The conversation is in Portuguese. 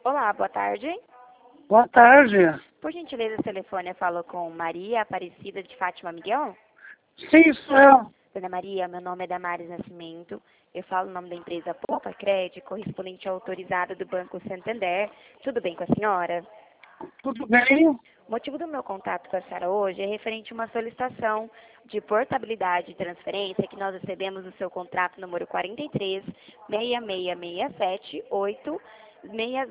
Olá, boa tarde. Boa tarde. Por gentileza, o telefone eu falo com Maria Aparecida de Fátima Miguel. Sim, sou eu. Dona Maria, meu nome é Damares Nascimento. Eu falo o nome da empresa Poupa Crédito, correspondente autorizado do Banco Santander. Tudo bem com a senhora? Tudo bem? O motivo do meu contato com a senhora hoje é referente a uma solicitação de portabilidade e transferência que nós recebemos no seu contrato número 43 66678